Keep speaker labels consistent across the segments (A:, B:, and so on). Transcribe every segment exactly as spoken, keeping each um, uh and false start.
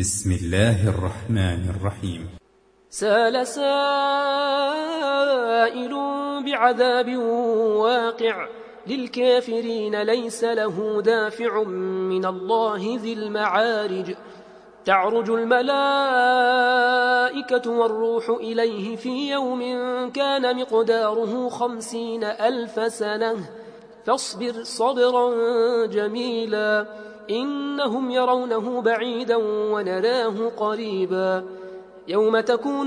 A: بسم الله الرحمن الرحيم.
B: سأل سائل بعذاب واقع للكافرين ليس له دافع من الله ذي المعارج تعرج الملائكة والروح إليه في يوم كان مقداره خمسين ألف سنة فاصبر صبرا جميلا إنهم يرونه بعيدا ونراه قريبا يوم تكون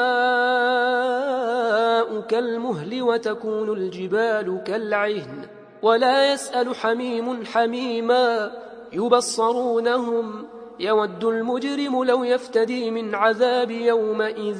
B: السماء كالمهل وتكون الجبال كالعهن ولا يسأل حميم حميما يبصرونهم يود المجرم لو يفتدي من عذاب يومئذ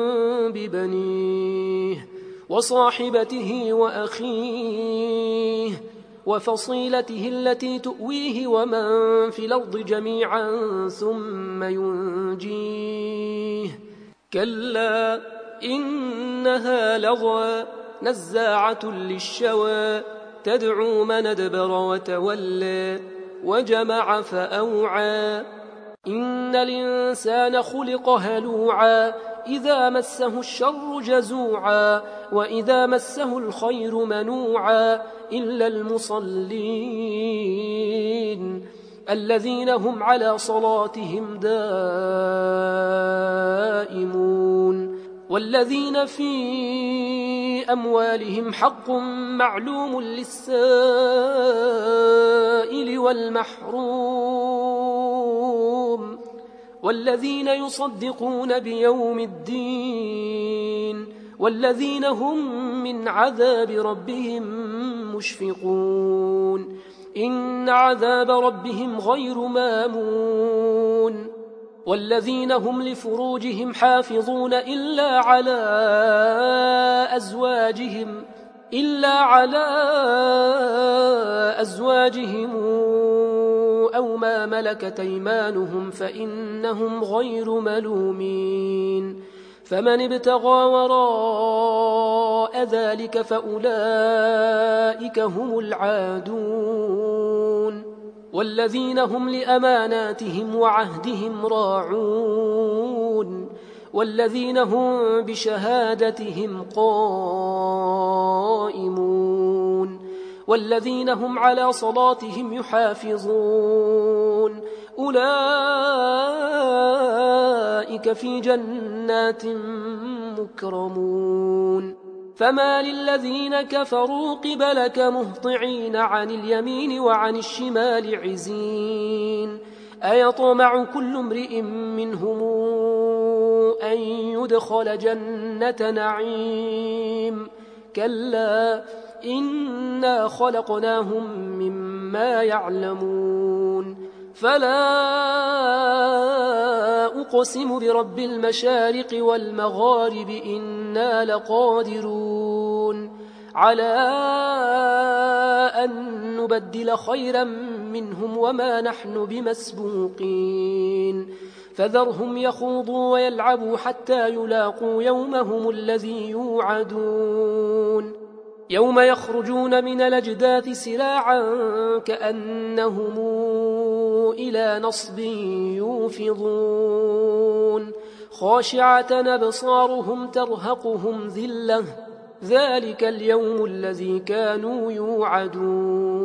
B: ببنيه وصاحبته وأخيه وفصيلته التي تؤويه ومن في الأرض جميعا ثم ينجيه كلا إنها لظى نزاعة للشوى تدعو من أدبر وتولى وجمع فأوعى إن الإنسان خلق هلوعا إذا مسه الشر جزوعا وإذا مسه الخير منوعا إلا المصلين الذين هم على صلاتهم دائمون والذين في أموالهم حق معلوم للسائل والمحروم والذين يصدقون بيوم الدين والذين هم من عذاب ربهم مشفقون إن عذاب ربهم غير مامون والذين هم لفروجهم حافظون إلا على أزواجهم إلا على أزواجهم أو ما ملكت أيمانهم فإنهم غير ملومين فمن ابتغى وراء ذلك فأولئك هم العادون والذين هم لأماناتهم وعهدهم راعون والذين هم بشهادتهم قائمون والذين هم على صلاتهم يحافظون أولئك في جنات مكرمون فما للذين كفروا قبلك مهطعين عن اليمين وعن الشمال عزين أيطمع كل امرئ منهم أن يدخل جنة نعيم كلا إنا خلقناهم مما يعلمون فلا أقسم برب المشارق والمغارب إنا لقادرون على أن نبدل خيرا منهم وما نحن بمسبوقين فذرهم يخوضوا ويلعبوا حتى يلاقوا يومهم الذي يوعدون يوم يخرجون من الأجداث سراعا كأنهم إلى نصب يوفضون خاشعة أبصارهم ترهقهم ذلة ذلك اليوم الذي كانوا يوعدون